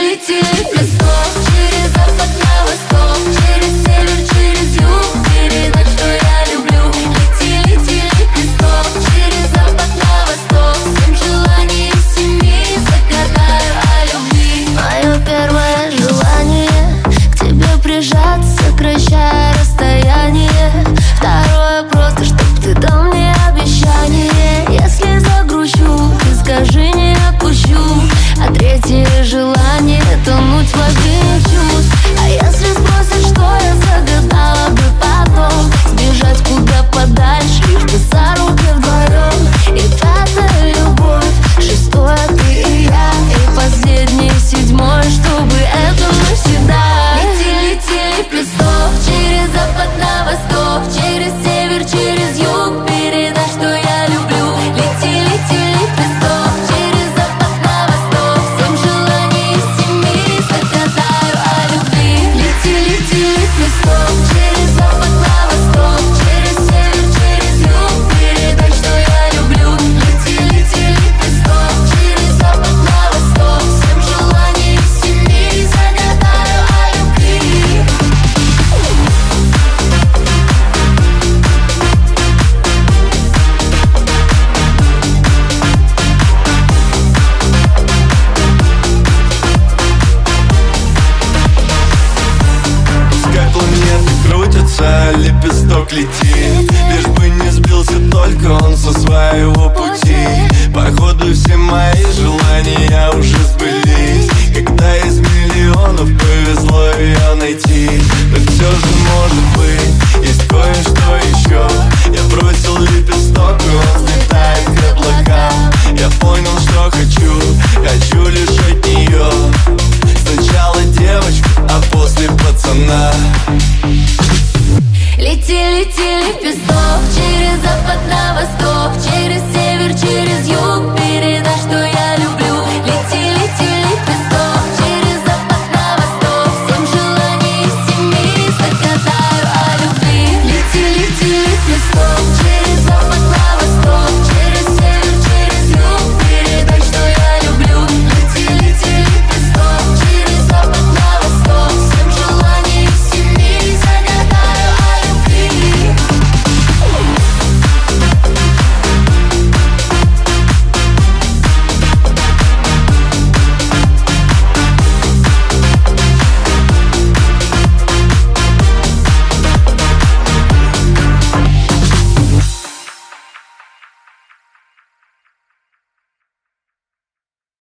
лети, лепесток. Через запад на восток, через север, через юг, передать, что я люблю. Лети, лети, лепесток. Через запад на восток, 7 желаний из 7 загадаю о любви. Мое первое желание к тебе прижаться, сокращая расстояние. Второе просто, чтоб ты дал мне обещание. Если загрущу, ты скажи, не отпущу. А третье желание — тонуть в воде чувств. А если спросят, что я загадала бы потом, сбежать куда подальше, лишь бы за руки вдвоем. И пятая любовь, шестое ты и я, и последнее седьмое, чтобы это навсегда. Лети, лети, лепесток. Через запад на восток, через север, через юг, передай, что я люблю. Лети, лети, лепесток. Через запад на восток, 7 желаний из 7 загадаю о любви. Лети, лети, лепесток. Через запад на восток, через север, через юг, передай, что я люблю. Лети, лети, лепесток. Через запад на восток, 7 желаний из 7 загадаю о любви. Пускай планеты крутятся, лепесток летит, лишь бы не сбился только он со своего пути. Походу все мои желания уже